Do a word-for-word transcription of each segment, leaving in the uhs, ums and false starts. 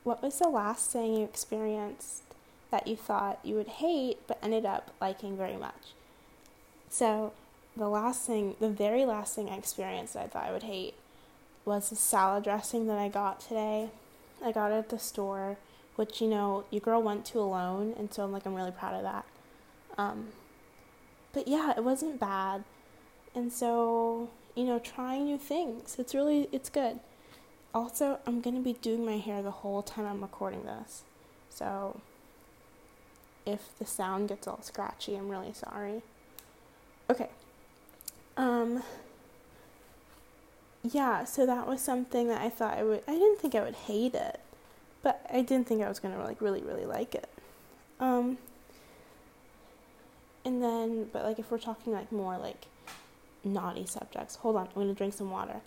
what was the last thing you experienced that you thought you would hate but ended up liking very much? So the last thing, the very last thing I experienced that I thought I would hate was the salad dressing that I got today. I got it at the store, which, you know, your girl went to alone, and so I'm like, I'm really proud of that. Um, but yeah, it wasn't bad. And so, you know, trying new things, it's really, it's good. Also, I'm going to be doing my hair the whole time I'm recording this. So if the sound gets all scratchy, I'm really sorry. Okay. Um, yeah, so that was something that I thought I would, I didn't think I would hate it, but I didn't think I was going to like really, really like it. Um, and then, but like if we're talking like more like naughty subjects, hold on, I'm going to drink some water.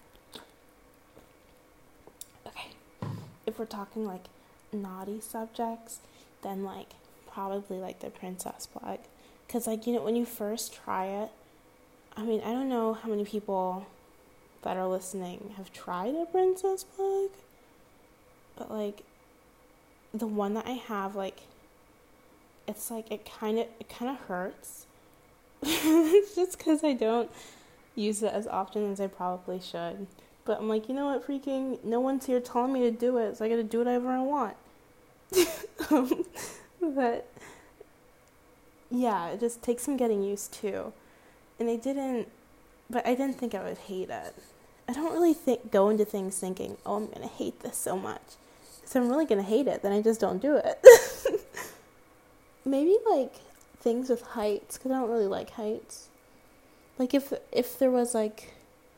Okay. If we're talking like naughty subjects, then like probably like the princess plug. Because like, you know, when you first try it, I mean, I don't know how many people that are listening have tried a princess plug, but like the one that I have, like it's like it kind of it kind of hurts. It's just because I don't use it as often as I probably should. But I'm like, you know what, freaking no one's here telling me to do it, so I gotta do whatever I want. um, but yeah, it just takes some getting used to. And I didn't, but I didn't think I would hate it. I don't really think go into things thinking, oh, I'm going to hate this so much. So I'm really going to hate it, then I just don't do it. Maybe, like, things with heights, because I don't really like heights. Like, if if there was, like,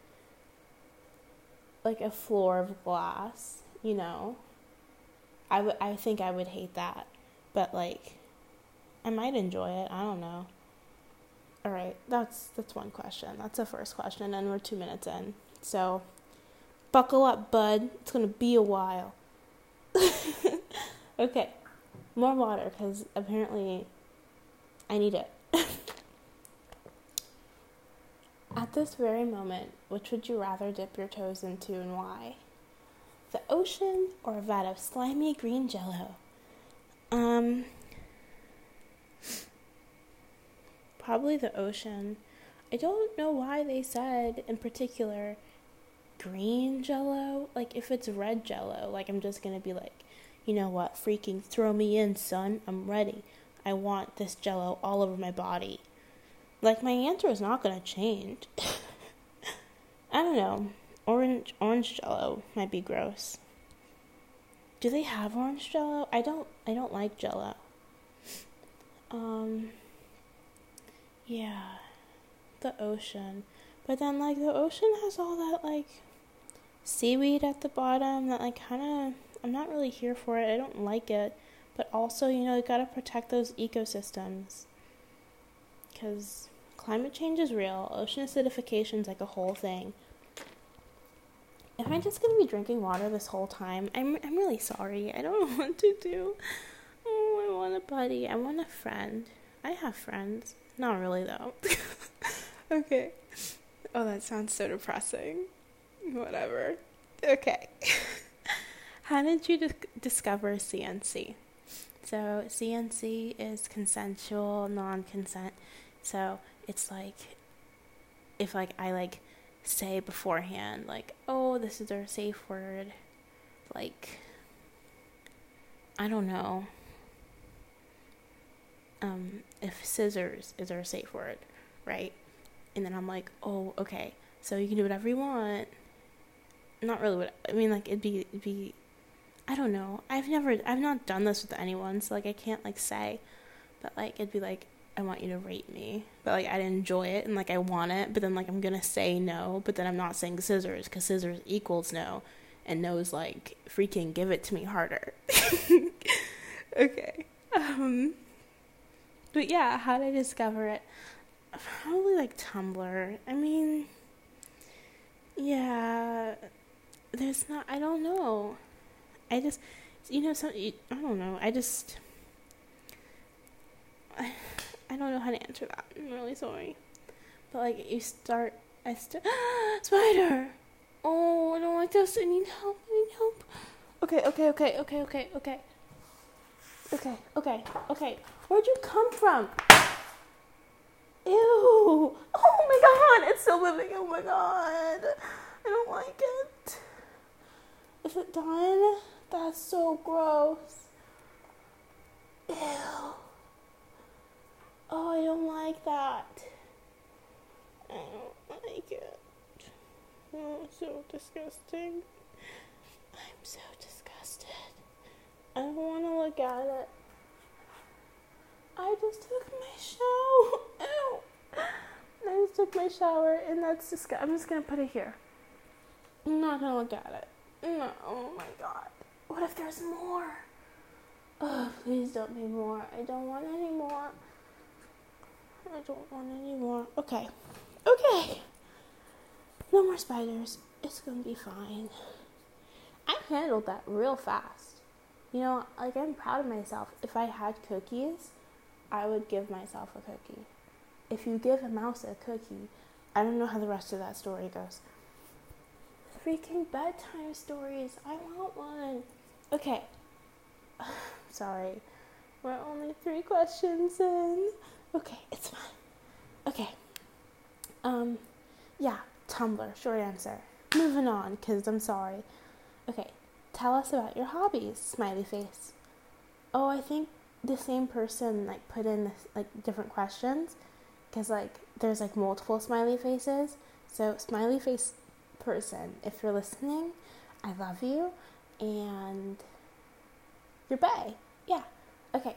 like a floor of glass, you know, I, w- I think I would hate that. But, like, I might enjoy it. I don't know. All right, that's that's one question. That's the first question, and we're two minutes in. So, buckle up, bud. It's going to be a while. Okay, more water, because apparently I need it. At this very moment, which would you rather dip your toes into and why? The ocean or a vat of slimy green jello? Um... Probably the ocean. I don't know why they said, in particular, green jello. Like, if it's red jello, like, I'm just gonna be like, you know what, freaking throw me in, son. I'm ready. I want this jello all over my body. Like, my answer is not gonna change. I don't know. Orange, orange jello might be gross. Do they have orange jello? I don't, I don't like jello. Um... Yeah, the ocean. But then, like, the ocean has all that, like, seaweed at the bottom that, like, kind of, I'm not really here for it. I don't like it. But also, you know, you gotta protect those ecosystems. Because climate change is real. Ocean acidification is, like, a whole thing. Am I just gonna be drinking water this whole time? I'm, I'm really sorry. I don't know what to do. Oh, I want a buddy. I want a friend. I have friends. Not really, though. Okay. Oh, that sounds so depressing. Whatever. Okay. How did you dis- discover C N C? So, C N C is consensual non-consent. So, it's like, if, like, I, like, say beforehand, like, oh, this is our safe word. Like, I don't know. Um, if scissors is our safe word, right? And then I'm like, oh, okay, so you can do whatever you want. Not really what, I mean, like, it'd be, it'd be, I don't know. I've never, I've not done this with anyone, so, like, I can't, like, say, but, like, it'd be like, I want you to rate me, but, like, I'd enjoy it, and, like, I want it, but then, like, I'm gonna say no, but then I'm not saying scissors, because scissors equals no, and no is, like, freaking give it to me harder. Okay, um... But yeah, how did I discover it? Probably like Tumblr. I mean, yeah, there's not, I don't know. I just, you know, some, I don't know. I just, I, I don't know how to answer that. I'm really sorry. But like, you start, I start, spider! Oh, I don't like this. I need help. I need help. okay, okay, okay, okay, okay, okay. Okay, okay, okay. Where'd you come from? Ew. Oh my god, it's still living. Oh my god. I don't like it. Is it done? That's so gross. Ew. Oh, I don't like that. I don't like it. Oh, so disgusting. I'm so disgusted. I don't want to look at it. I just took my shower. Ew. I just took my shower and that's disgusting. I'm just going to put it here. I'm not going to look at it. No. Oh my god. What if there's more? Oh, please don't be more. I don't want any more. I don't want any more. Okay. Okay. No more spiders. It's going to be fine. I handled that real fast. You know, like, I'm proud of myself. If I had cookies, I would give myself a cookie. If you give a mouse a cookie, I don't know how the rest of that story goes. Freaking bedtime stories. I want one. Okay. Sorry. We're only three questions in. Okay, it's fine. Okay. Um, yeah, Tumblr, short answer. Moving on, because I'm sorry. Okay, tell us about your hobbies, smiley face. Oh, I think the same person, like, put in, this, like, different questions, because, like, there's, like, multiple smiley faces. So, smiley face person, if you're listening, I love you, and you're bae. Yeah, okay.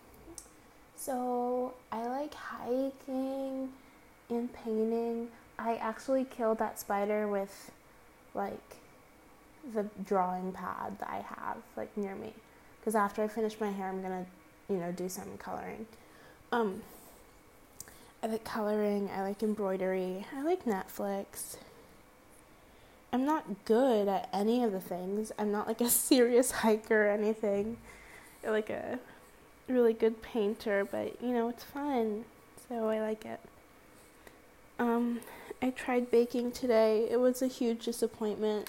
So, I like hiking and painting. I actually killed that spider with, like, the drawing pad that I have, like, near me. Because after I finish my hair, I'm gonna, you know, do some coloring. Um, I like coloring, I like embroidery, I like Netflix. I'm not good at any of the things. I'm not, like, a serious hiker or anything. Or, like, a really good painter, but, you know, it's fun, so I like it. Um, I tried baking today. It was a huge disappointment.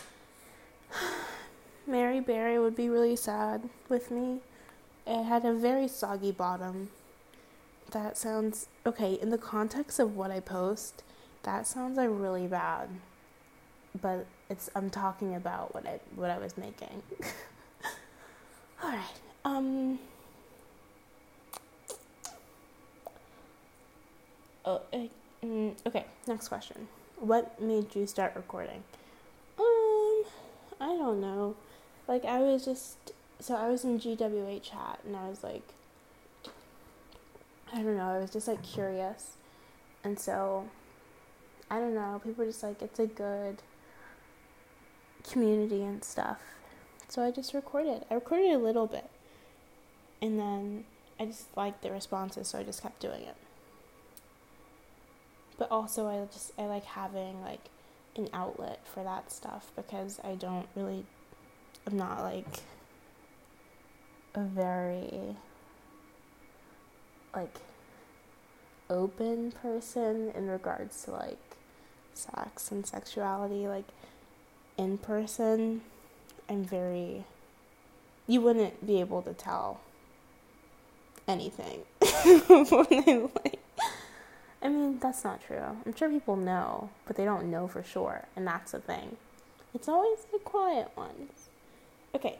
Mary Berry would be really sad with me. It had a very soggy bottom. That sounds, okay, in the context of what I post, that sounds like really bad. But it's, I'm talking about what I, what I was making. Alright, um... Oh, uh, mm, okay, next question. What made you start recording? Um, I don't know. Like, I was just, so I was in G W A chat, and I was like, I don't know, I was just, like, curious. And so, I don't know, people were just like, it's a good community and stuff. So I just recorded. I recorded a little bit. And then I just liked the responses, so I just kept doing it. But also, I just, I like having, like, an outlet for that stuff, because I don't really, I'm not, like, a very, like, open person in regards to, like, sex and sexuality. Like, in person, I'm very, you wouldn't be able to tell anything when I, like, I mean, that's not true. I'm sure people know, but they don't know for sure, and that's the thing. It's always the quiet ones. Okay.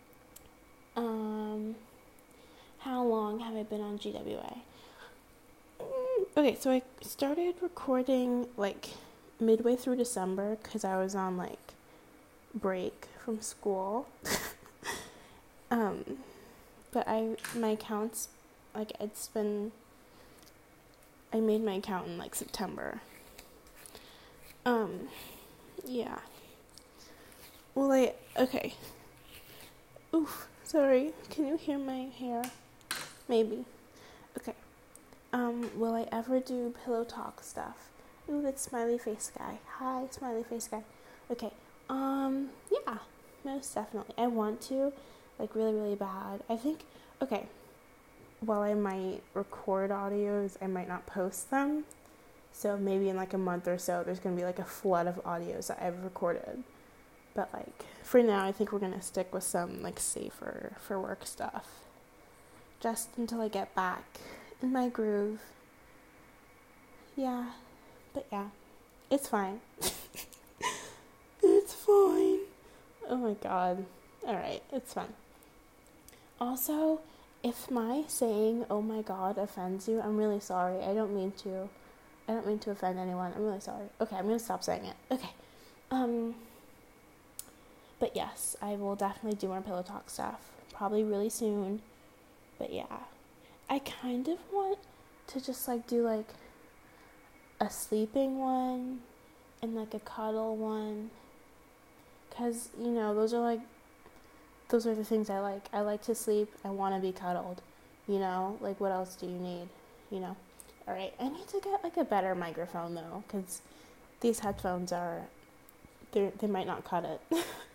Um, how long have I been on G W A? Mm, okay, so I started recording, like, midway through December, because I was on, like, break from school. um, but I, my accounts, like, it's been... I made my account in, like, September. Um, yeah. Well, I, okay. Oof, sorry. Can you hear my hair? Maybe. Okay. Um, will I ever do pillow talk stuff? Ooh, that's smiley face guy. Hi, smiley face guy. Okay. Um, yeah, most definitely. I want to, like, really, really bad. I think, okay. While I might record audios, I might not post them. So maybe in, like, a month or so, there's going to be, like, a flood of audios that I've recorded. But, like, for now, I think we're going to stick with some, like, safer for work stuff. Just until I get back in my groove. Yeah. But, yeah. It's fine. It's fine. Oh, my God. Alright, it's fine. Also, if my saying, oh, my God, offends you, I'm really sorry. I don't mean to. I don't mean to offend anyone. I'm really sorry. Okay, I'm going to stop saying it. Okay. Um... But yes, I will definitely do more Pillow Talk stuff. Probably really soon. But yeah. I kind of want to just like do like a sleeping one and like a cuddle one. Because, you know, those are like, those are the things I like. I like to sleep. I want to be cuddled. You know, like what else do you need? You know? Alright, I need to get like a better microphone though. Because these headphones are, they they might not cut it.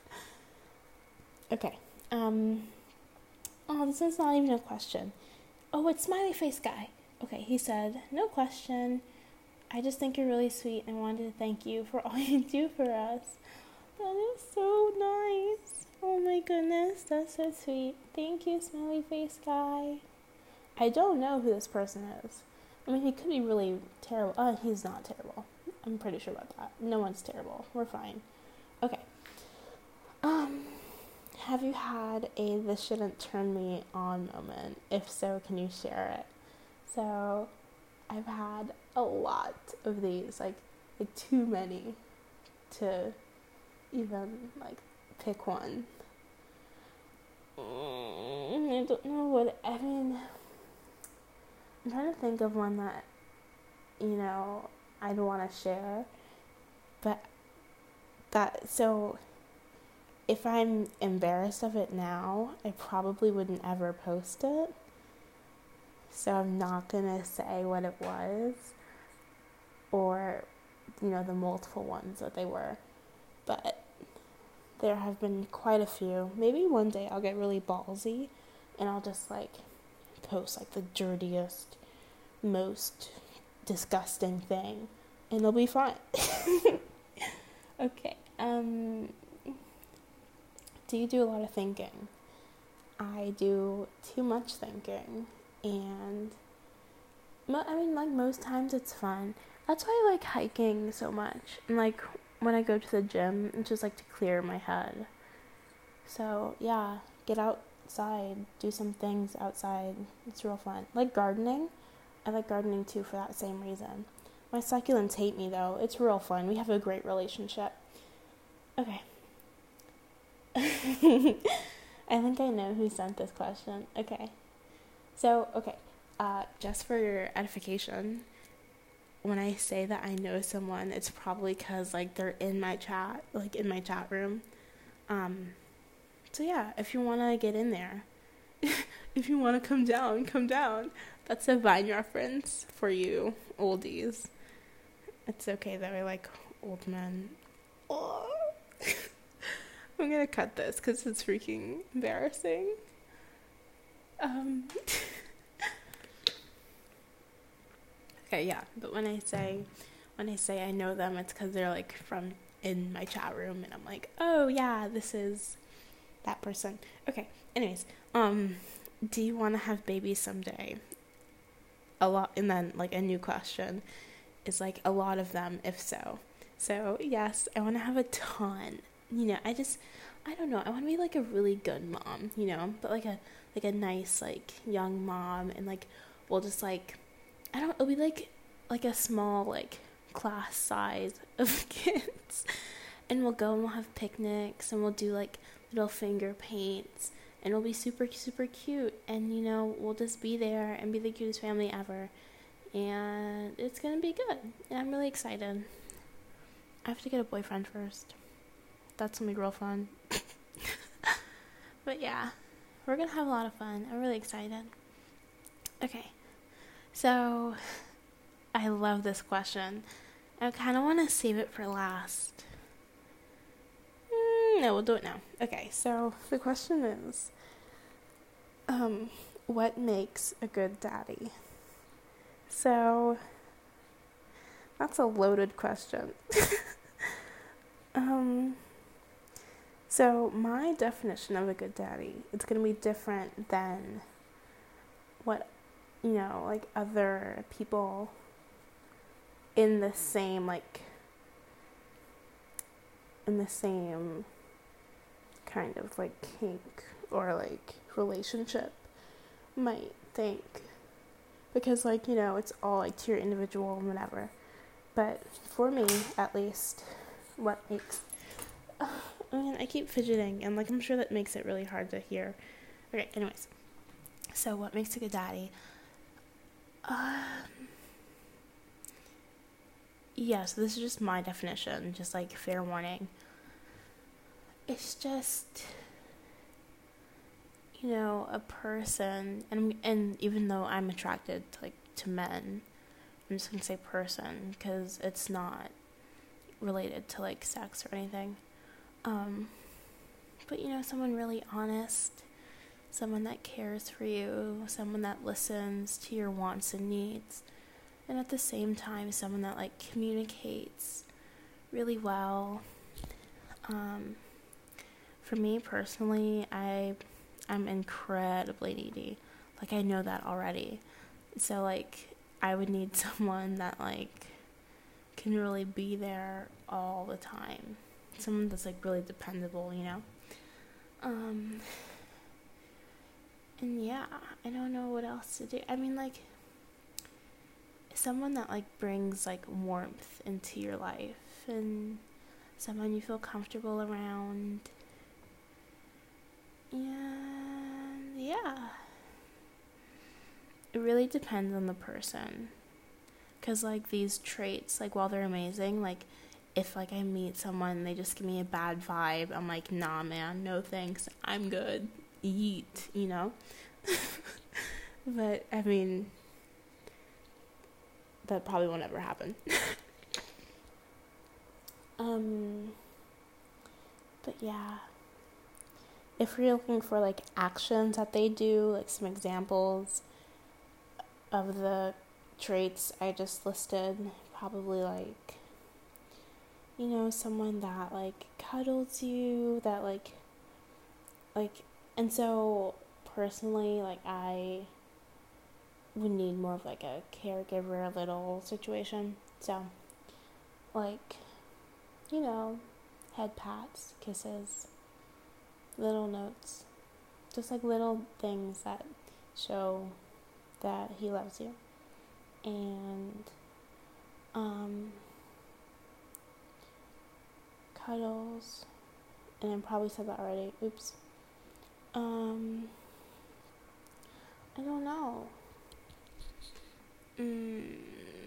Okay, um, oh, this is not even a question. Oh, it's Smiley Face Guy. Okay, he said, no question. I just think you're really sweet and wanted to thank you for all you do for us. That is so nice. Oh my goodness, that's so sweet. Thank you, Smiley Face Guy. I don't know who this person is. I mean, he could be really terrible. Oh, he's not terrible. I'm pretty sure about that. No one's terrible. We're fine. Okay. Um... Have you had a this shouldn't turn me on moment? If so, can you share it? So, I've had a lot of these, like, like too many to even, like, pick one. Mm, I don't know what, I mean, I'm trying to think of one that, you know, I'd want to share, but that, so... If I'm embarrassed of it now, I probably wouldn't ever post it. So I'm not going to say what it was or, you know, the multiple ones that they were. But there have been quite a few. Maybe one day I'll get really ballsy and I'll just, like, post, like, the dirtiest, most disgusting thing. And it'll be fine. Okay, um... do you do a lot of thinking? I do too much thinking, and mo- I mean, like, most times it's fun. That's why I like hiking so much, and like when I go to the gym, it's just like to clear my head. So yeah, get outside, do some things outside. It's real fun. Like gardening, I like gardening too for that same reason. My succulents hate me though. It's real fun. We have a great relationship. Okay. I think I know who sent this question. Okay. So, okay. Uh, just for your edification, when I say that I know someone, it's probably because, like, they're in my chat, like, in my chat room. Um, so, yeah, if you want to get in there, if you want to come down, come down. That's a Vine reference for you, oldies. It's okay, though. I like old men. Oh. I'm gonna cut this because it's freaking embarrassing. Um. Okay, yeah, but when I say, when I say I know them, it's because they're, like, from in my chat room, and I'm like, oh, yeah, this is that person. Okay, anyways, um, do you want to have babies someday? A lot, and then, like, a new question is, like, a lot of them, if so. So, yes, I want to have a ton. You know, I just, I don't know, I want to be, like, a really good mom, you know, but, like, a, like, a nice, like, young mom, and, like, we'll just, like, I don't, it'll be, like, like, a small, like, class size of kids, and we'll go and we'll have picnics, and we'll do, like, little finger paints, and it'll be super, super cute, and, you know, we'll just be there, and be the cutest family ever, and it's gonna be good, and I'm really excited. I have to get a boyfriend first. That's gonna be real fun. But yeah, we're gonna have a lot of fun. I'm really excited. Okay, so I love this question. I kind of want to save it for last. Mm, no, we'll do it now. Okay, so the question is, um, what makes a good daddy? So that's a loaded question. um. So my definition of a good daddy, it's going to be different than what, you know, like other people in the same, like, in the same kind of like kink or like relationship might think. Because, like, you know, it's all like to your individual and whatever. But for me, at least, what makes, uh, I mean, I keep fidgeting, and like I'm sure that makes it really hard to hear. Okay, anyways, so what makes a good daddy? Um, yeah, so this is just my definition, just like fair warning. It's just, you know, a person, and and even though I'm attracted to, like, to men, I'm just gonna say person because it's not related to like sex or anything. Um, but you know, someone really honest, someone that cares for you, someone that listens to your wants and needs, and at the same time, someone that like communicates really well. Um, for me personally, I I'm incredibly needy. Like, I know that already. So, like, I would need someone that, like, can really be there all the time. Someone that's, like, really dependable, you know? Um, and yeah, I don't know what else to do. I mean, like, someone that, like, brings, like, warmth into your life and someone you feel comfortable around. And yeah, it really depends on the person, because like these traits, like while they're amazing, like if like I meet someone and they just give me a bad vibe, I'm like, nah man, no thanks, I'm good, yeet, you know. But I mean, that probably won't ever happen. um but yeah, if you're looking for like actions that they do, like some examples of the traits I just listed, probably like, you know, someone that like cuddles you, that like, like, and so personally, like I would need more of like a caregiver little situation. So, like, you know, head pats, kisses, little notes, just like little things that show that he loves you. And um cuddles, and I probably said that already, oops. um I don't know. mm.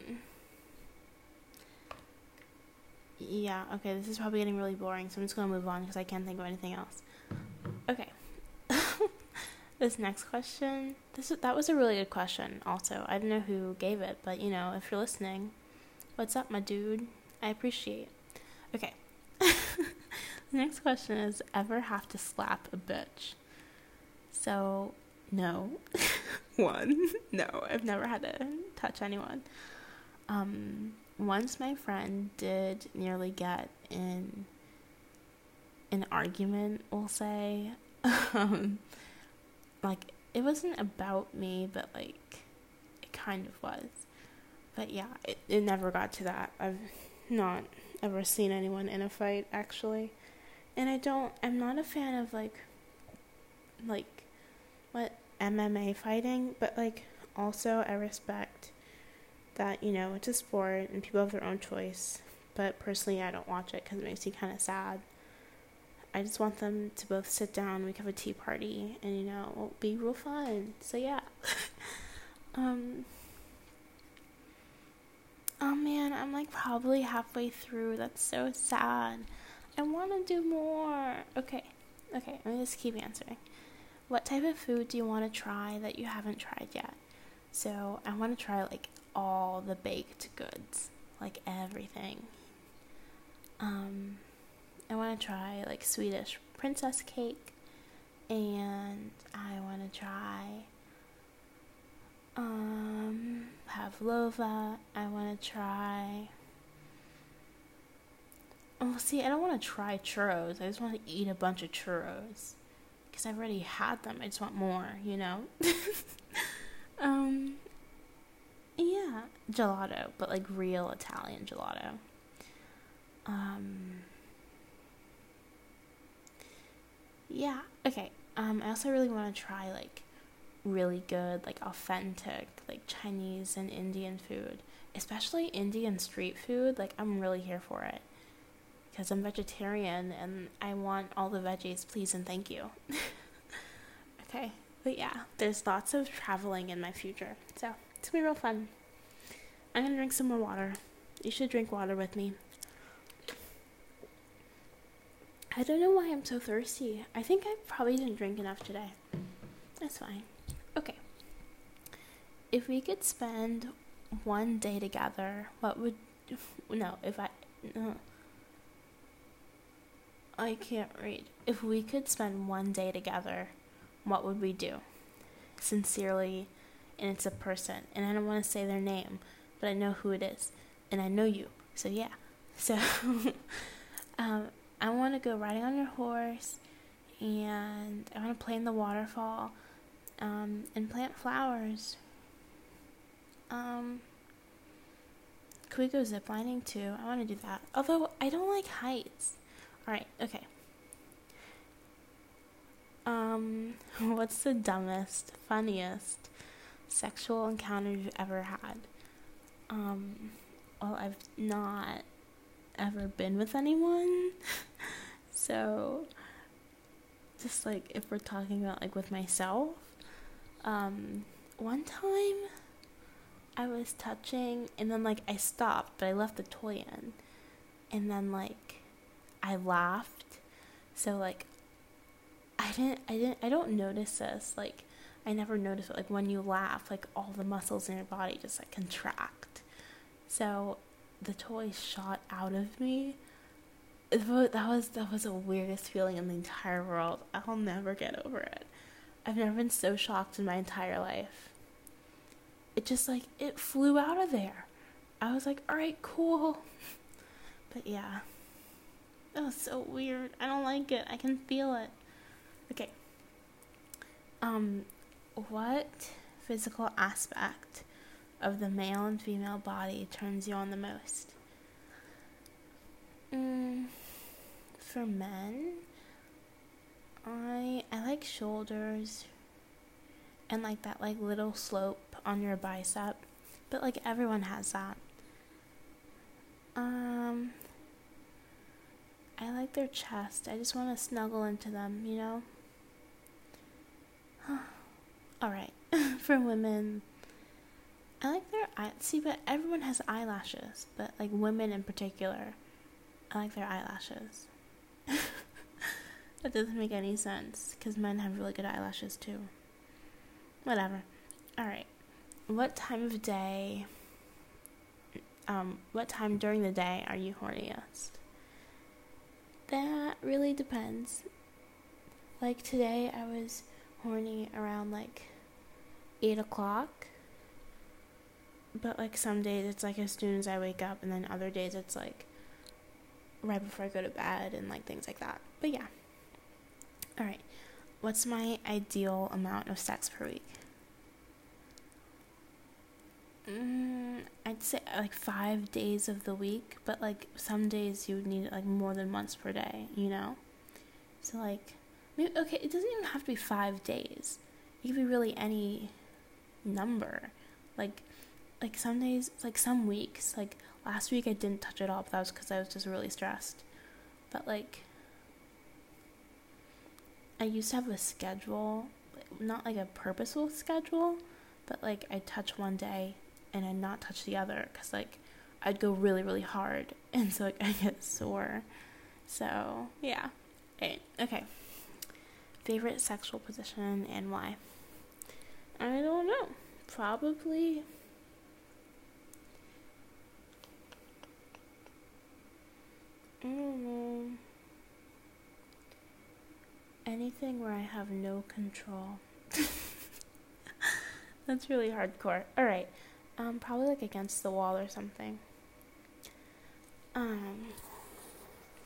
Yeah, okay, this is probably getting really boring, so I'm just gonna move on because I can't think of anything else. Okay. This next question, this that was a really good question also. I don't know who gave it, but you know, if you're listening, what's up, my dude? I appreciate. Okay. The next question is, ever have to slap a bitch? So, no. One, no, I've never had to touch anyone. Um, once my friend did nearly get in an argument, we'll say. um, like, it wasn't about me, but like, it kind of was. But yeah, it, it never got to that. I've not ever seen anyone in a fight, actually. And I don't, I'm not a fan of like, like, what, M M A fighting, but like, also I respect that, you know, it's a sport and people have their own choice. But personally, I don't watch it because it makes me kind of sad. I just want them to both sit down, we can have a tea party, and, you know, it'll be real fun. So, yeah. um, oh, man, I'm, like, probably halfway through. That's so sad. I want to do more. Okay. Okay, let me just keep answering. What type of food do you want to try that you haven't tried yet? So, I want to try, like, all the baked goods. Like, everything. Um... I want to try, like, Swedish princess cake, and I want to try, um, pavlova. I want to try, Oh, see, I don't want to try churros. I just want to eat a bunch of churros. Because I've already had them. I just want more, you know? um, yeah. Gelato, but like real Italian gelato. Um, yeah, okay. Um, I also really want to try like really good, like authentic, like Chinese and Indian food. Especially Indian street food. Like, I'm really here for it. Because I'm vegetarian and I want all the veggies, please and thank you. Okay, but yeah, there's lots of traveling in my future, so it's gonna be real fun. I'm gonna drink some more water. You should drink water with me. I don't know why I'm so thirsty. I think I probably didn't drink enough today. That's fine. Okay. If we could spend one day together, what would... No, if I... No. I can't read. If we could spend one day together, what would we do? Sincerely, and it's a person. And I don't want to say their name, but I know who it is. And I know you. So yeah. So, um, I want to go riding on your horse, and I want to play in the waterfall, um, and plant flowers. Um, could we go ziplining too? I want to do that. Although, I don't like heights. Alright, okay. Um, what's the dumbest, funniest sexual encounter you've ever had? Um, well, I've not ever been with anyone. So, just like, if we're talking about, like, with myself, um, one time, I was touching, and then, like, I stopped, but I left the toy in, and then, like, I laughed, so, like, I didn't, I didn't, I don't notice this, like, I never noticed it, like, when you laugh, like, all the muscles in your body just, like, contract, so, the toy shot out of me. It was, that was, that was the weirdest feeling in the entire world. I'll never get over it. I've never been so shocked in my entire life. It just, like, it flew out of there. I was like, alright, cool. But yeah. That was so weird. I don't like it. I can feel it. Okay. Um, what physical aspect of the male and female body turns you on the most? Mm, for men, I I like shoulders and like that like little slope on your bicep, but like everyone has that. Um, I like their chest. I just want to snuggle into them, you know? Alright, for women, I like their eye. See, but everyone has eyelashes, but like women in particular, I like their eyelashes. That doesn't make any sense, because men have really good eyelashes too. Whatever. Alright. What time of day, um, what time during the day are you horniest? That really depends. Like today, I was horny around like eight o'clock. But like some days it's like as soon as I wake up, and then other days it's like right before I go to bed and like things like that. But yeah. Alright. What's my ideal amount of sex per week? Mm, I'd say like five days of the week, but like some days you would need it like more than once per day, you know? So like, maybe, okay, it doesn't even have to be five days. It could be really any number. Like, like some days, like some weeks, like last week I didn't touch it all, but that was because I was just really stressed. But like, I used to have a schedule, not like a purposeful schedule, but like I'd touch one day and I'd not touch the other, because like I'd go really, really hard, and so like I get sore. So yeah. Okay. okay. Favorite sexual position and why? I don't know. Probably I don't know. Anything where I have no control. That's really hardcore. Alright. Um, probably like against the wall or something. Um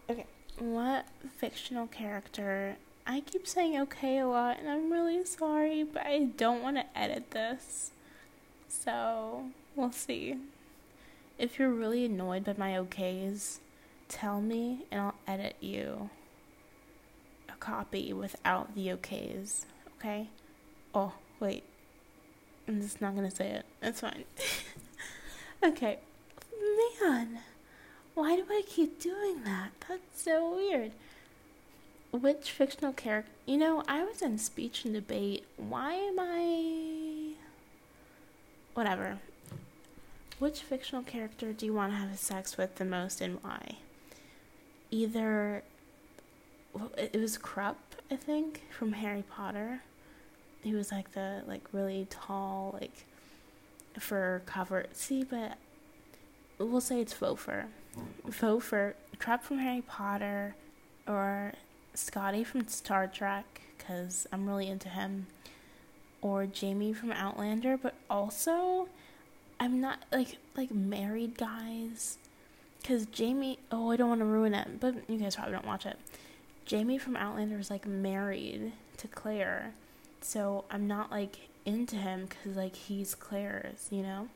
Okay, what fictional character? I keep saying okay a lot, and I'm really sorry, but I don't want to edit this. So, we'll see. If you're really annoyed by my okays, tell me, and I'll edit you a copy without the okays, okay? Oh, wait. I'm just not gonna say it. It's fine. Okay. Man, why do I keep doing that? That's so weird. Which fictional character? You know, I was in speech and debate. Why am I... Whatever. Which fictional character do you want to have sex with the most and why? Either... Well, it was Krupp, I think, from Harry Potter. He was like the, like, really tall, like, fur cover. See, but we'll say it's Fopher. Fopher, Krupp from Harry Potter, or Scotty from Star Trek, because I'm really into him, or Jamie from Outlander, but also, I'm not, like, like, married guys, because Jamie, oh, I don't want to ruin it, but you guys probably don't watch it. Jamie from Outlander is, like, married to Claire, so I'm not, like, into him, because, like, he's Claire's, you know?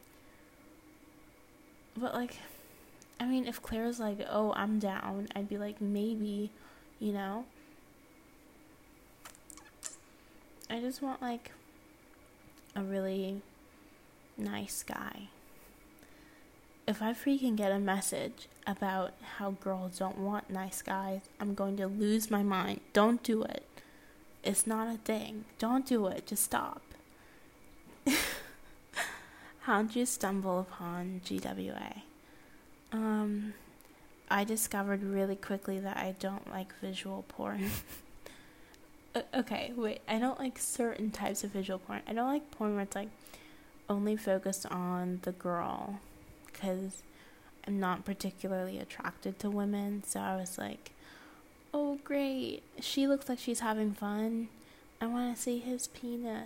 But, like, I mean, if Claire's like, oh, I'm down, I'd be like, maybe, you know? I just want, like, a really nice guy. If I freaking get a message about how girls don't want nice guys, I'm going to lose my mind. Don't do it. It's not a thing. Don't do it. Just stop. How'd you stumble upon G W A? Um, I discovered really quickly that I don't like visual porn. Okay, wait, I don't like certain types of visual porn. I don't like porn where it's like only focused on the girl, because I'm not particularly attracted to women, so I was like, oh great, she looks like she's having fun, I want to see his penis.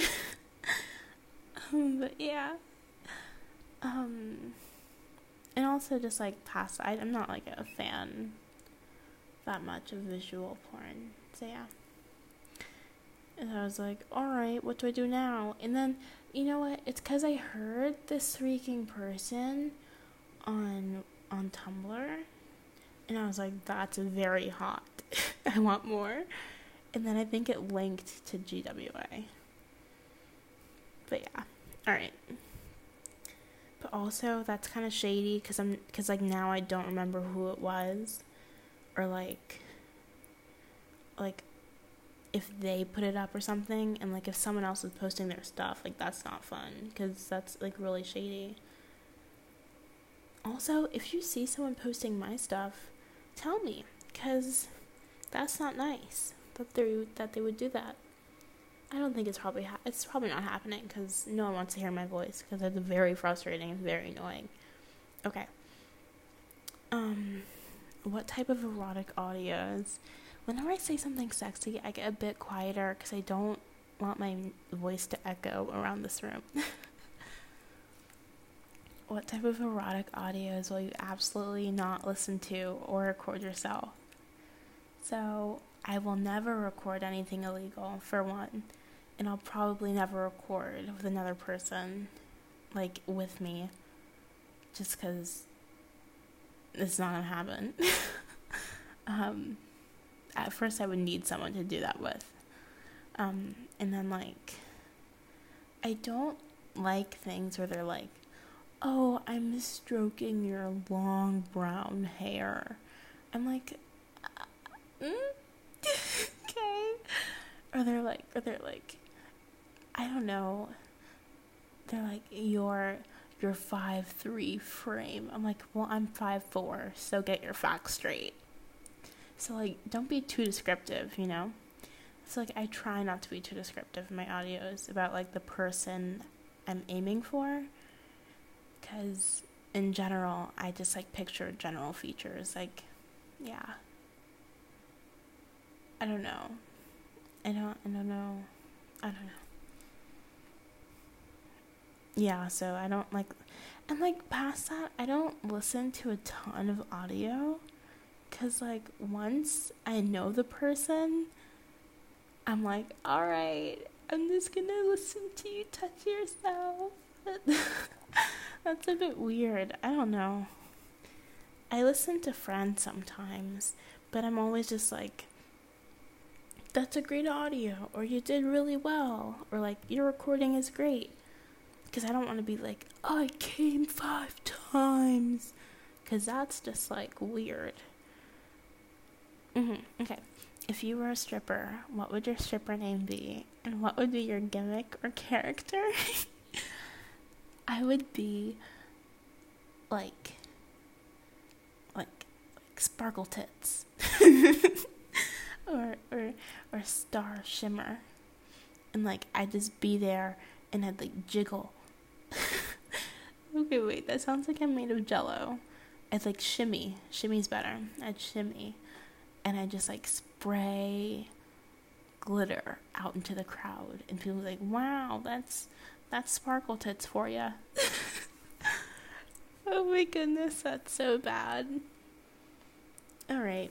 um, but yeah, um, and also just like past, I, I'm not like a fan that much of visual porn, so yeah. And I was like, alright, what do I do now? And then, you know what, it's because I heard this freaking person on on Tumblr, and I was like, that's very hot. I want more. And then I think it linked to G W A. But yeah, alright. But also, that's kind of shady, because I'm, because like now I don't remember who it was, or like, like, if they put it up or something, and like if someone else is posting their stuff, like that's not fun, because that's like really shady. Also, if you see someone posting my stuff, tell me, because that's not nice that they that they would do that. I don't think it's probably ha- it's probably not happening, because no one wants to hear my voice, because it's very frustrating and very annoying. Okay. Um, what type of erotic audios? Whenever I say something sexy, I get a bit quieter because I don't want my voice to echo around this room. What type of erotic audios will you absolutely not listen to or record yourself? So, I will never record anything illegal, for one. And I'll probably never record with another person, like, with me. Just because it's not going to happen. um... At first, I would need someone to do that with. Um, and then, like, I don't like things where they're like, oh, I'm stroking your long brown hair. I'm like, uh, mm? Okay. Or they're like, or they're like, I don't know. They're like, your your five three frame. I'm like, well, I'm five four, so get your facts straight. So, like, don't be too descriptive, you know? So, like, I try not to be too descriptive in my audios about, like, the person I'm aiming for. Because, in general, I just, like, picture general features. Like, yeah. I don't know. I don't, I don't know. I don't know. Yeah, so I don't, like... And, like, past that, I don't listen to a ton of audio. Because, like, once I know the person, I'm like, alright, I'm just gonna listen to you touch yourself. That's a bit weird. I don't know. I listen to friends sometimes, but I'm always just like, that's a great audio, or you did really well, or like, your recording is great. Because I don't want to be like, I came five times. Because that's just like weird. Mm-hmm. Okay. If you were a stripper, what would your stripper name be? And what would be your gimmick or character? I would be like, like, like Sparkle Tits. or, or, or Star Shimmer. And like, I'd just be there and I'd like jiggle. Okay, wait, that sounds like I'm made of jello. I'd like shimmy. Shimmy's better. I'd shimmy. And I'd just like spray glitter out into the crowd. And people would be like, wow, that's that's Sparkle Tits for ya. Oh my goodness, that's so bad. Alright.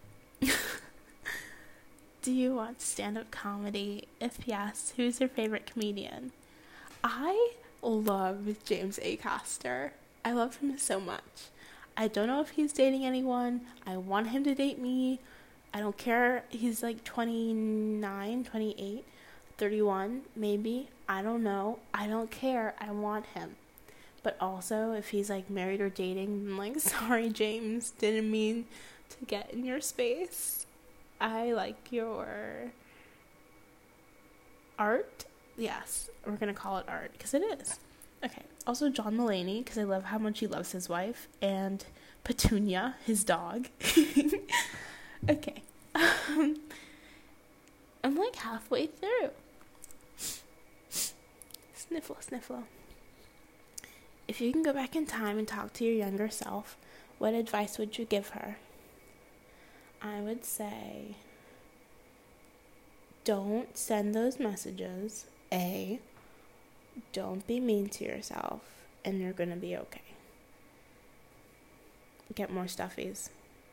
Do you watch stand-up comedy? If yes, who's your favorite comedian? I love James Acaster. I love him so much. I don't know if he's dating anyone. I want him to date me. I don't care. He's like twenty-nine, twenty-eight, thirty-one, maybe. I don't know. I don't care. I want him. But also, if he's like married or dating, I'm like, sorry, James. Didn't mean to get in your space. I like your art. Yes, we're going to call it art, because it is. Okay, also John Mulaney, because I love how much he loves his wife, and Petunia, his dog. Okay. Um, I'm like halfway through. Sniffle, sniffle. If you can go back in time and talk to your younger self, what advice would you give her? I would say, don't send those messages. A, don't be mean to yourself, and you're gonna be okay. Get more stuffies.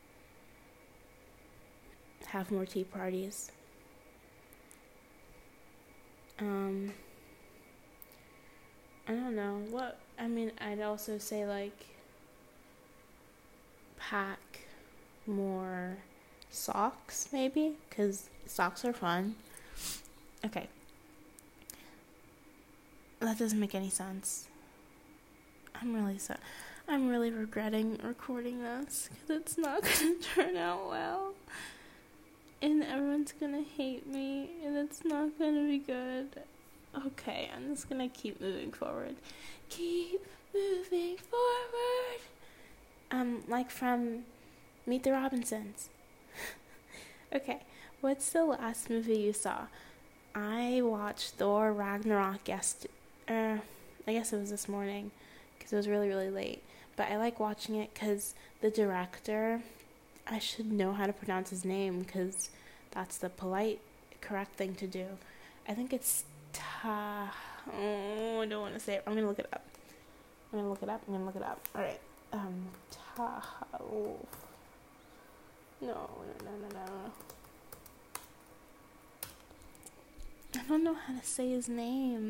Have more tea parties. Um, I don't know. What, I mean, I'd also say, like, pack more socks, maybe, because socks are fun. Okay. That doesn't make any sense. I'm really so I'm really regretting recording this because it's not gonna turn out well, and everyone's gonna hate me, and it's not gonna be good. Okay, I'm just gonna keep moving forward. Keep moving forward. Um, like from Meet the Robinsons. Okay, what's the last movie you saw? I watched Thor Ragnarok yesterday. Uh, I guess it was this morning, because it was really, really late. But I like watching it because the director, I should know how to pronounce his name, because that's the polite, correct thing to do. I think it's Ta... Oh, I don't want to say it. I'm going to look it up. I'm going to look it up. I'm going to look it up. Alright. Um, Ta... Oh. No, no, no, no, no. I don't know how to say his name.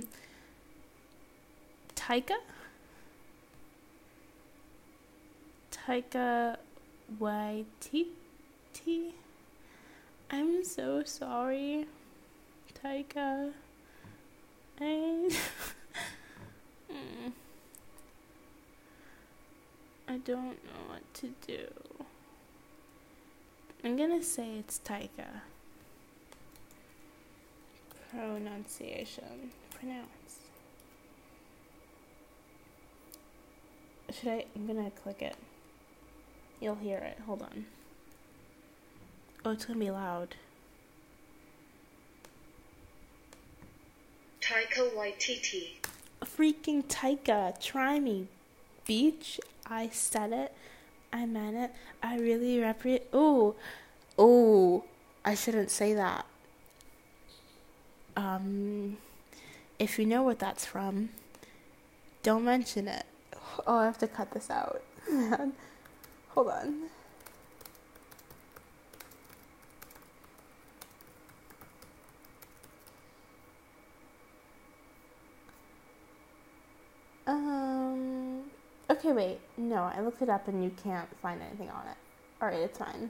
Taika? Taika Waititi? I'm so sorry, Taika. I... mm. I don't know what to do. I'm gonna say it's Taika. Pronunciation. Pronounce. Should I? I'm gonna click it. You'll hear it. Hold on. Oh, it's gonna be loud. Taika Waititi. Freaking Taika. Try me, beach. I said it. I meant it. I really repre- Oh. Oh. I shouldn't say that. Um, if you know what that's from, don't mention it. Oh, I have to cut this out. Man. Hold on. Okay, wait. No, I looked it up and you can't find anything on it. Alright, it's fine.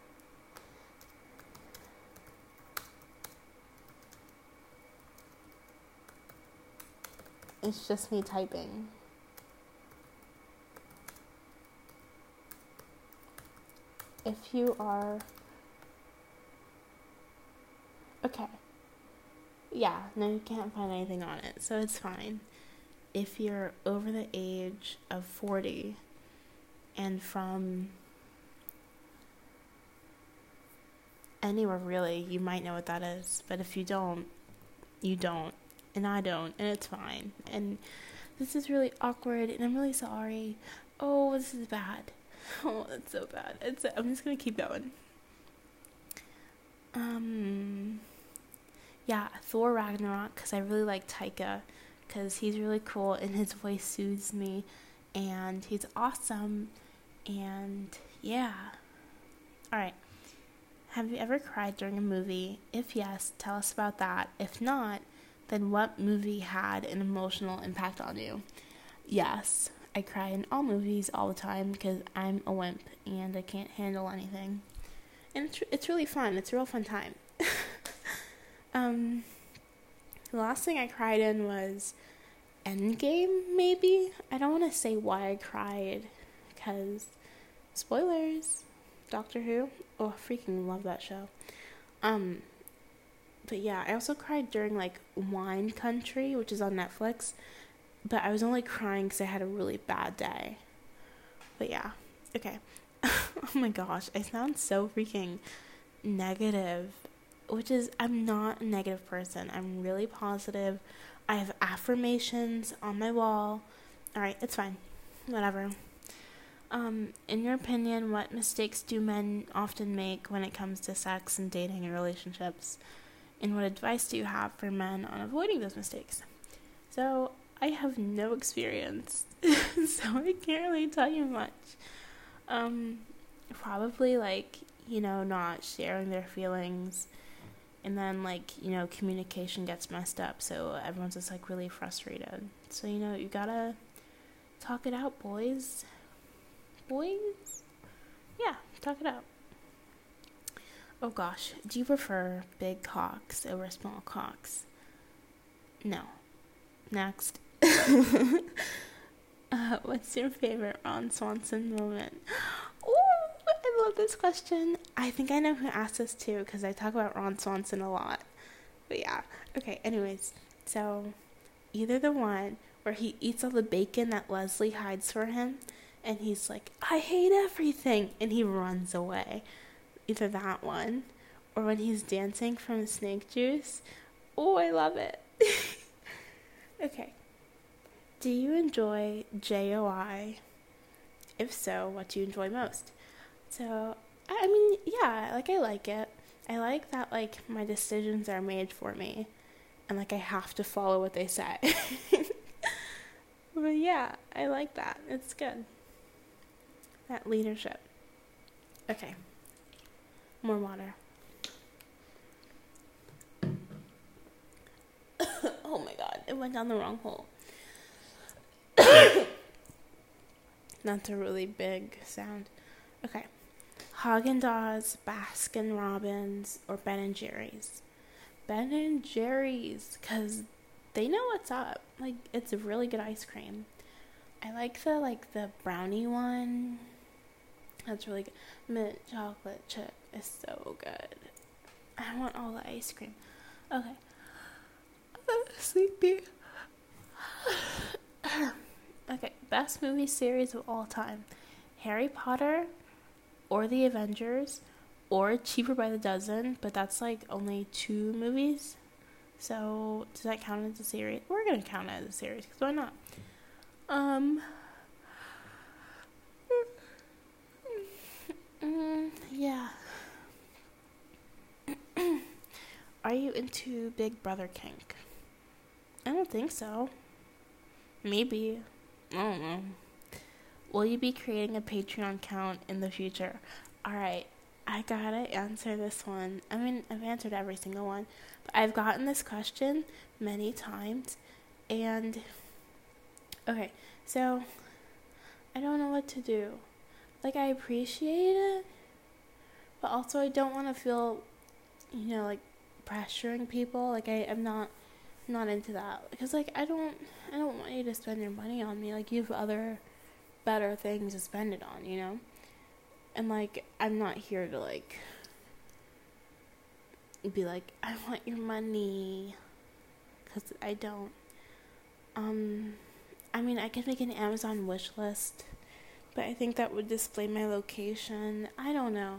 It's just me typing. If you are... Okay. Yeah, no, you can't find anything on it, so it's fine. If you're over the age of forty and from anywhere really, you might know what that is. But if you don't, you don't. And I don't, and it's fine. And this is really awkward, and I'm really sorry. Oh, this is bad. Oh, that's so bad. It's. I'm just gonna keep going. Um, yeah, Thor Ragnarok, because I really like Taika, because he's really cool, and his voice soothes me, and he's awesome, and yeah. Alright. Have you ever cried during a movie? If yes, tell us about that. If not, then what movie had an emotional impact on you? Yes, I cry in all movies all the time because I'm a wimp and I can't handle anything. And it's, it's really fun. It's a real fun time. um, the last thing I cried in was Endgame, maybe? I don't want to say why I cried because, spoilers, Doctor Who. Oh, I freaking love that show. Um... But yeah, I also cried during, like, Wine Country, which is on Netflix. But I was only crying because I had a really bad day. But yeah, okay. Oh my gosh, I sound so freaking negative. Which is, I'm not a negative person. I'm really positive. I have affirmations on my wall. Alright, it's fine. Whatever. Um, in your opinion, what mistakes do men often make when it comes to sex and dating and relationships? And what advice do you have for men on avoiding those mistakes? So, I have no experience, so I can't really tell you much. Um, probably, like, you know, not sharing their feelings, and then, like, you know, communication gets messed up, so everyone's just, like, really frustrated. So, you know, you gotta talk it out, boys. Boys? Yeah, talk it out. Oh gosh, do you prefer big cocks over small cocks? No. Next. uh, what's your favorite Ron Swanson moment? Oh, I love this question. I think I know who asked this too, because I talk about Ron Swanson a lot. But yeah. Okay, anyways. So, either the one where he eats all the bacon that Leslie hides for him, and he's like, I hate everything, and he runs away. Either that one, or when he's dancing from snake juice. Oh, I love it. Okay. Do you enjoy J O I? If so, what do you enjoy most? So, I mean, yeah, like, I like it. I like that, like, my decisions are made for me, and, like, I have to follow what they say. But, yeah, I like that. It's good. That leadership. Okay. More water. Oh my god, it went down the wrong hole. That's a really big sound. Okay. Haagen-Dazs, Baskin Robbins, or Ben and Jerry's? Ben and Jerry's, because they know what's up. Like, it's a really good ice cream. I like the, like, the brownie one. That's really good. Mint chocolate chip is so good. I want all the ice cream. Okay. I'm sleepy. Okay, best movie series of all time. Harry Potter, or The Avengers, or Cheaper by the Dozen, but that's like only two movies. So, does that count as a series? We're gonna count it as a series, because why not? Um... Mm, yeah. Are you into Big Brother kink? I don't think so. Maybe. I don't know. Will you be creating a Patreon account in the future? Alright, I gotta answer this one. I mean, I've answered every single one. But I've gotten this question many times. And, okay, so I don't know what to do. Like, I appreciate it, but also I don't want to feel, you know, like, pressuring people. Like, I, I'm not, not into that. Because, like, I don't, I don't want you to spend your money on me. Like, you have other better things to spend it on, you know? And, like, I'm not here to, like, be like, I want your money. Because I don't. Um, I mean, I could make an Amazon wish list, but I think that would display my location. I don't know.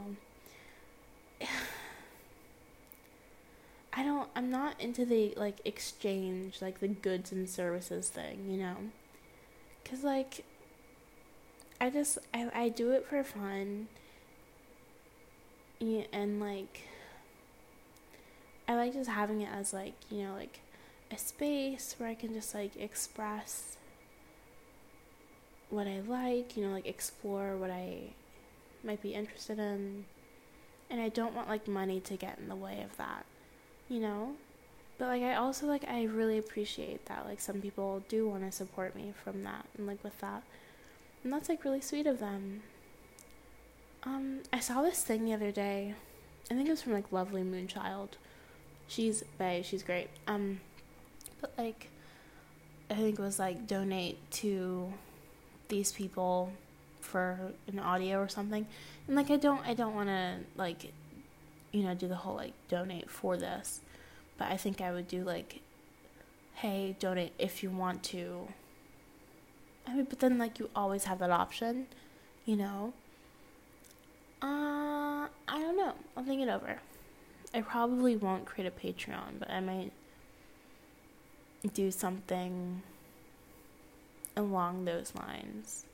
I don't, I'm not into the, like, exchange, like, the goods and services thing, you know? Because, like, I just, I, I do it for fun. Yeah, and, like, I like just having it as, like, you know, like, a space where I can just, like, express what I like, you know, like, explore what I might be interested in. And I don't want, like, money to get in the way of that, you know? But, like, I also, like, I really appreciate that, like, some people do want to support me from that and, like, with that. And that's, like, really sweet of them. Um, I saw this thing the other day. I think it was from, like, Lovely Moonchild. She's bae, she's great. Um, but, like, I think it was, like, donate to these people for an audio or something. And, like, I don't, I don't want to, like, you know, do the whole, like, donate for this. But I think I would do, like, hey, donate if you want to. I mean, but then, like, you always have that option, you know? Uh, I don't know. I'll think it over. I probably won't create a Patreon, but I might do something along those lines.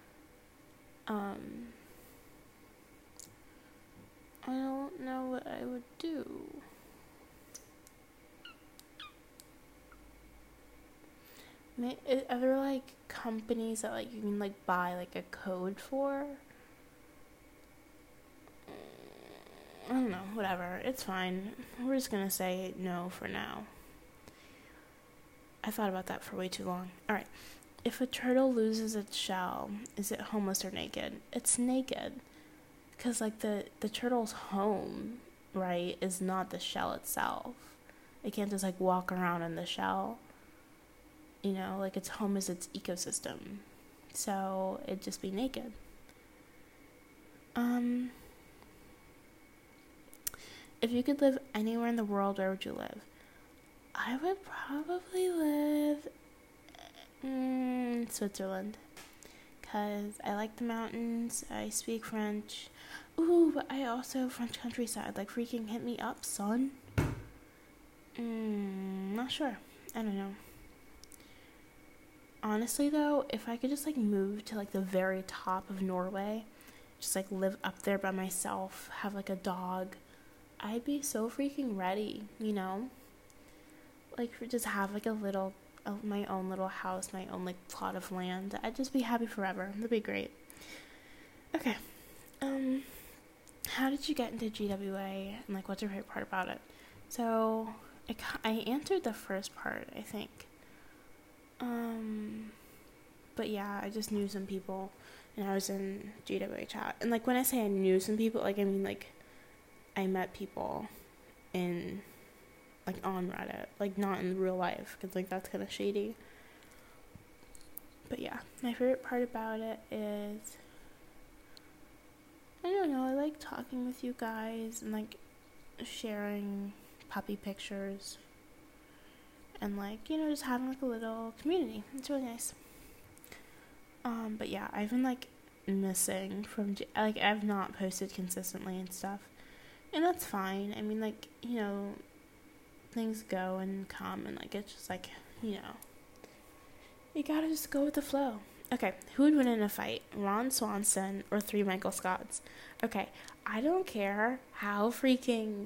Um, I don't know what I would do. May, are there, like, companies that, like, you can, like, buy, like, a code for? I don't know, whatever. It's fine. We're just gonna say no for now. I thought about that for way too long. Alright. If a turtle loses its shell, is it homeless or naked? It's naked. Because, like, the, the turtle's home, right, is not the shell itself. It can't just, like, walk around in the shell. You know, like, its home is its ecosystem. So, it'd just be naked. Um... If you could live anywhere in the world, where would you live? I would probably live in Switzerland. Because I like the mountains, I speak French. Ooh, but I also, French countryside, like, freaking hit me up, son. Mm, not sure. I don't know. Honestly, though, if I could just, like, move to, like, the very top of Norway, just, like, live up there by myself, have, like, a dog, I'd be so freaking ready, you know? Like, just have, like, a little, uh, my own little house, my own, like, plot of land. I'd just be happy forever. That'd be great. Okay. Um, how did you get into G W A, and, like, what's your favorite part about it? So, I, I answered the first part, I think. Um, but yeah, I just knew some people, and I was in G W A chat. And, like, when I say I knew some people, like, I mean, like, I met people in, like, on Reddit, like, not in real life, because, like, that's kind of shady. But yeah, my favorite part about it is, I don't know, I like talking with you guys, and, like, sharing puppy pictures, and, like, you know, just having, like, a little community. It's really nice. Um, but yeah, I've been, like, missing from, G- like, I've not posted consistently and stuff. And that's fine. I mean, like, you know, things go and come, and, like, it's just, like, you know, you gotta just go with the flow. Okay, who would win in a fight? Ron Swanson or three Michael Scotts? Okay, I don't care how freaking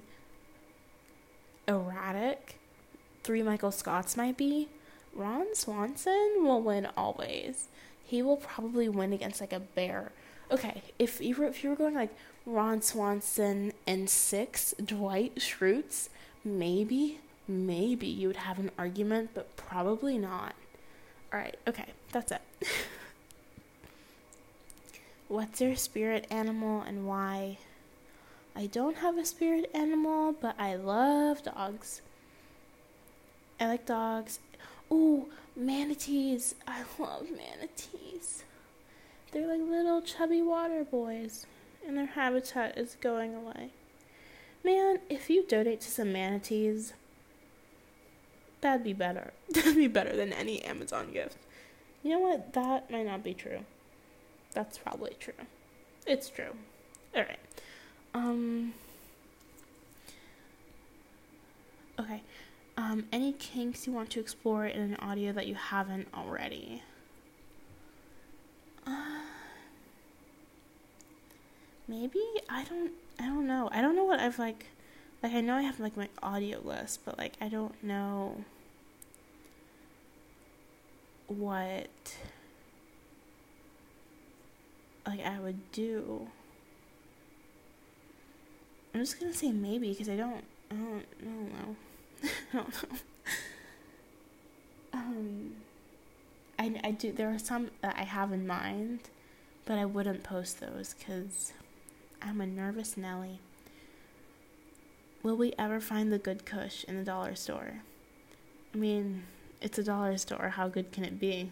erratic three Michael Scotts might be. Ron Swanson will win always. He will probably win against, like, a bear. Okay, if you were, if you were going, like, Ron Swanson and six Dwight Schrutes, maybe, maybe you would have an argument, but probably not. Alright, okay, that's it. what's your spirit animal and why? I don't have a spirit animal, but I love dogs. I like dogs. Ooh, manatees. I love manatees. They're like little chubby water boys, and their habitat is going away. Man, if you donate to some manatees, that'd be better. That'd be better than any Amazon gift. You know what? That might not be true. That's probably true. It's true. Alright. Um. Okay. Um, any kinks you want to explore in an audio that you haven't already? Uh, maybe? I don't, I don't know. I don't know what I've, like, like, I know I have, like, my audio list, but, like, I don't know what, like, I would do. I'm just gonna say maybe, because I don't, I don't, I don't know. I don't know. um, I, I do, there are some that I have in mind, but I wouldn't post those, because I'm a nervous Nelly. Will we ever find the good kush in the dollar store? I mean, it's a dollar store, how good can it be?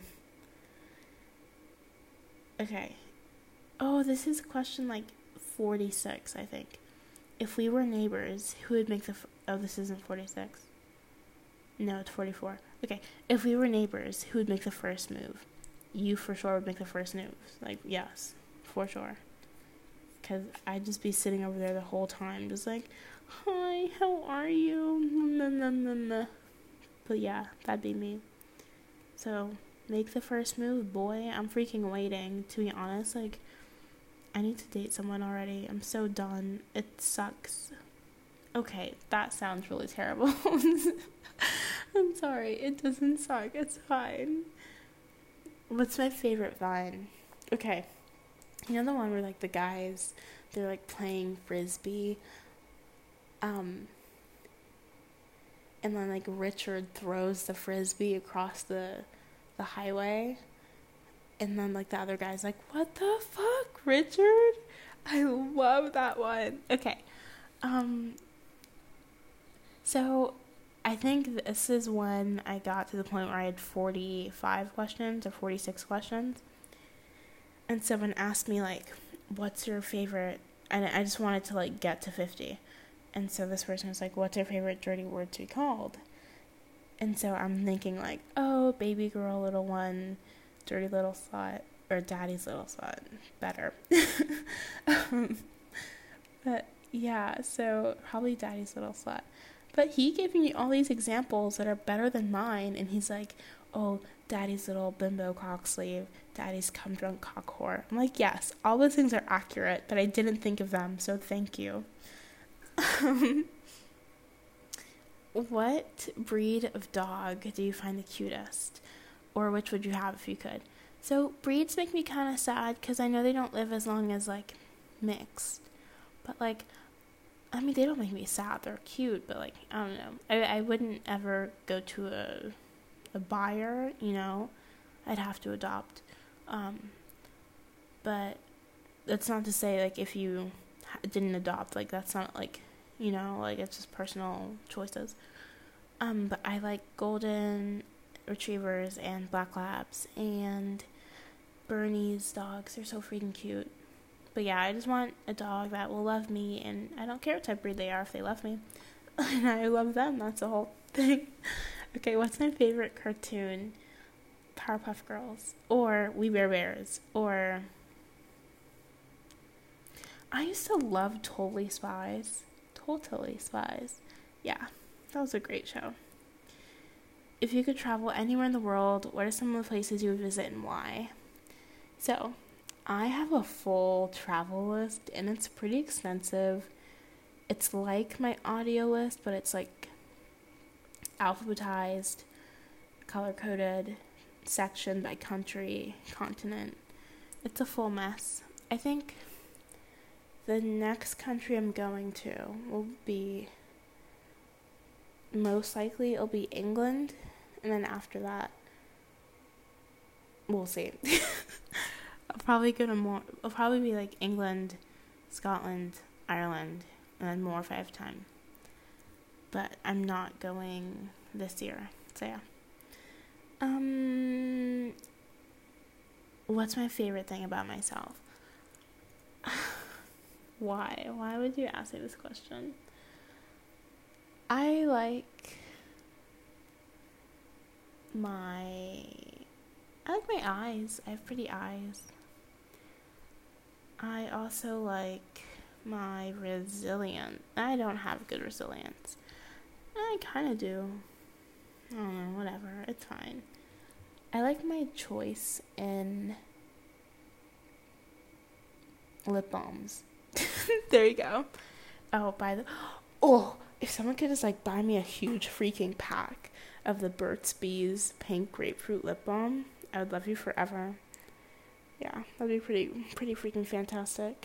Okay. Oh, this is question, like, forty-six, I think. If we were neighbors, who would make the... F- oh, this isn't forty-six. No, it's forty-four. Okay, if we were neighbors, who would make the first move? You for sure would make the first move. Like, yes, for sure. Because I'd just be sitting over there the whole time, just like, hi, how are you? Nah, nah, nah, nah. But yeah, that'd be me. So, make the first move, boy. I'm freaking waiting, to be honest. Like, I need to date someone already. I'm so done. It sucks. Okay, that sounds really terrible. I'm sorry. It doesn't suck. It's fine. What's my favorite Vine? Okay. You know the one where, like, the guys, they're, like, playing Frisbee? Um, and then, like, Richard throws the Frisbee across the, the highway. And then, like, the other guy's like, what the fuck, Richard? I love that one. Okay. Um, so, I think this is when I got to the point where I had forty-five questions or forty-six questions. And someone asked me, like, what's your favorite... And I just wanted to, like, get to fifty. And so this person was like, what's your favorite dirty word to be called? And so I'm thinking, like, oh, baby girl, little one... dirty little slut, or daddy's little slut, better. um, but yeah, so probably daddy's little slut. But he gave me all these examples that are better than mine, and he's like, oh, daddy's little bimbo cock sleeve, daddy's cum drunk cock whore. I'm like, yes, all those things are accurate, but I didn't think of them, so thank you. Um, what breed of dog do you find the cutest? Or which would you have if you could? So, breeds make me kind of sad, because I know they don't live as long as, like, mixed. But, like, I mean, they don't make me sad. They're cute, but, like, I don't know. I I wouldn't ever go to a, a buyer, you know. I'd have to adopt. Um, but that's not to say, like, if you didn't adopt, like, that's not, like, you know, like, it's just personal choices. Um, but I like golden retrievers and black labs and Bernese dogs. They're so freaking cute. But yeah, I just want a dog that will love me, and I don't care what type of breed they are if they love me. And I love them. That's the whole thing. Okay, what's my favorite cartoon? Powerpuff Girls. Or We Bare Bears. Or I used to love Totally Spies. Totally Spies. Yeah, that was a great show. If you could travel anywhere in the world, what are some of the places you would visit and why? So, I have a full travel list, and it's pretty extensive. It's like my audio list, but it's like alphabetized, color-coded, section by country, continent. It's a full mess. I think the next country I'm going to will be, most likely it'll be England, and then after that, we'll see. I'll probably go to more, it'll probably be like England, Scotland, Ireland, and then more if I have time. But I'm not going this year, so yeah. Um, what's my favorite thing about myself? Why? Why would you ask me this question? I like my... I like my eyes. I have pretty eyes. I also like my resilience. I don't have good resilience. I kind of do. I don't know, whatever. It's fine. I like my choice in lip balms. There you go. Oh, by the... Oh, if someone could just, like, buy me a huge freaking pack of the Burt's Bees pink grapefruit lip balm, I would love you forever. Yeah, that'd be pretty, pretty freaking fantastic.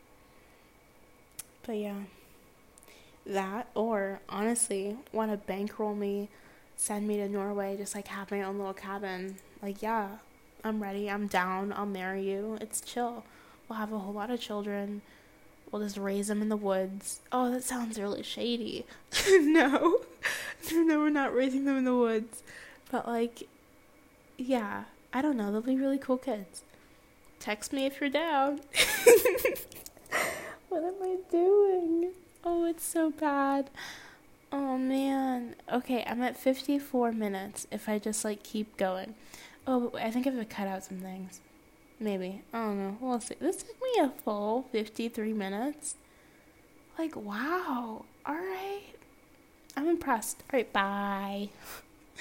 But yeah. That, or, honestly, want to bankroll me, send me to Norway, just, like, have my own little cabin. Like, yeah, I'm ready, I'm down, I'll marry you. It's chill. We'll have a whole lot of children. We'll just raise them in the woods. Oh, that sounds really shady. No. No, we're not raising them in the woods. But, like, yeah. I don't know. They'll be really cool kids. Text me if you're down. What am I doing? Oh, it's so bad. Oh, man. Okay, I'm at fifty-four minutes if I just, like, keep going. Oh, but I think I have to cut out some things. Maybe. I don't know. We'll see. This took me a full fifty-three minutes. Like, wow. All right. I'm impressed. All right, bye.